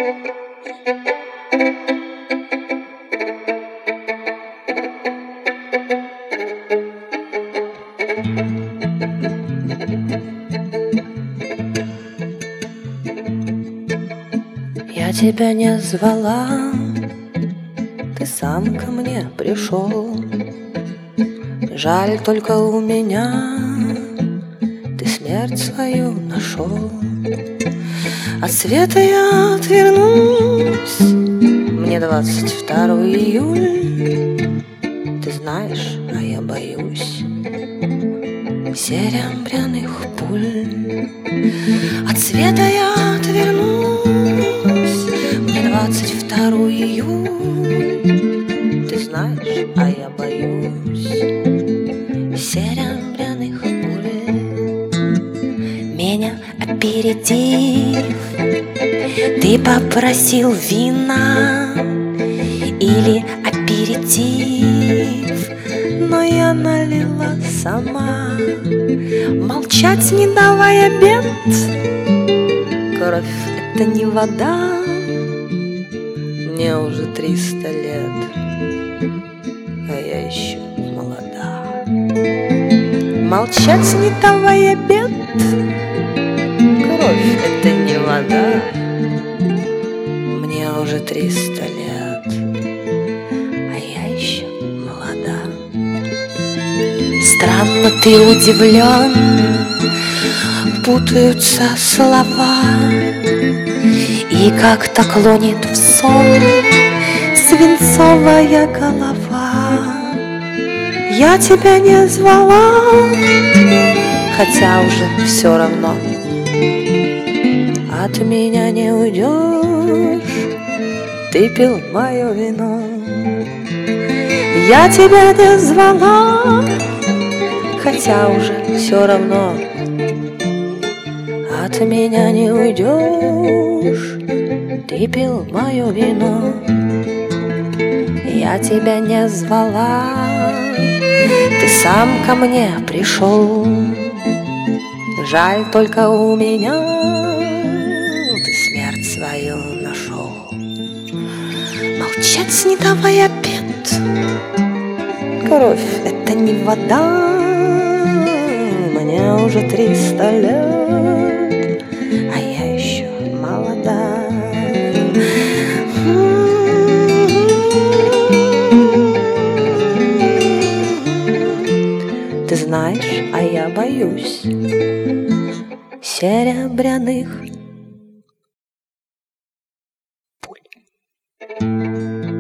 Я тебя не звала, ты сам ко мне пришел. Жаль, только у меня ты смерть свою нашел. От света я отвернусь, мне 22 июля. Ты знаешь, а я боюсь серебряных пуль. От света я отвернусь, мне 22 июля. Ты знаешь, а я боюсь серебряных пуль. Меня аперитив, ты попросил вина или аперитив, но я налила сама. Молчать не давай обед, кровь — это не вода. Мне уже 300 лет, а я еще молода. Молчать не давай обед, кровь — это не вода. Мне уже 300 лет, а я еще молода. Странно ты удивлен, путаются слова, и как-то клонит в сон свинцовая голова. Я тебя не звала, хотя уже все равно. От меня не уйдешь, ты пил мое вино. Я тебя не звала, хотя уже все равно. От меня не уйдешь, ты пил мое вино. Я тебя не звала, ты сам ко мне пришел. Жаль, только у меня ты смерть свою нашел. Молчать не давай обед, кровь — это не вода. Мне уже 300 лет, а я еще молода. Ты знаешь, а я боюсь серебряных пуль.